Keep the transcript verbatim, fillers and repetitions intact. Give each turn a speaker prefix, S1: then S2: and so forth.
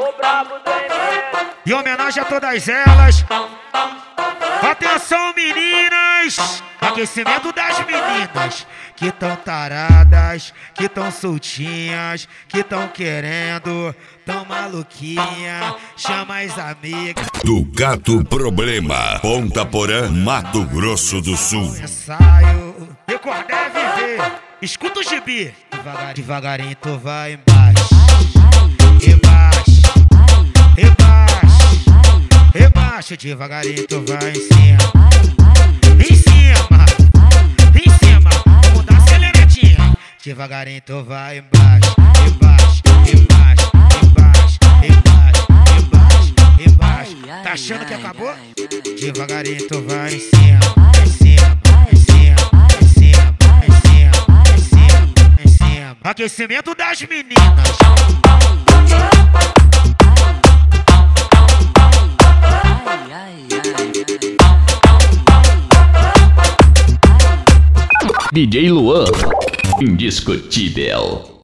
S1: O brabo do M S.
S2: Em homenagem a todas elas. Atenção, meninas! Aquecimento das meninas que tão taradas, que tão soltinhas, que tão querendo, tão maluquinha. Chama as amigas.
S3: Do Gato Problema, Ponta Porã, Mato Grosso do Sul.
S2: Ensaio, recordar é viver. Escuta o gibi. Devagar, devagarinho tu vai embaixo, embaixo, embaixo, embaixo. Devagarinho tu vai em cima, em cima, em cima. Vamos dar aceleradinha. Devagarinho tu vai embaixo, embaixo, embaixo, embaixo, embaixo, embaixo, embaixo. Tá achando que acabou? Devagarinho tu vai em cima, em cima, em cima, em cima, em cima, em cima, em cima. Aquecimento das meninas.
S4: D J Luan, indiscutível.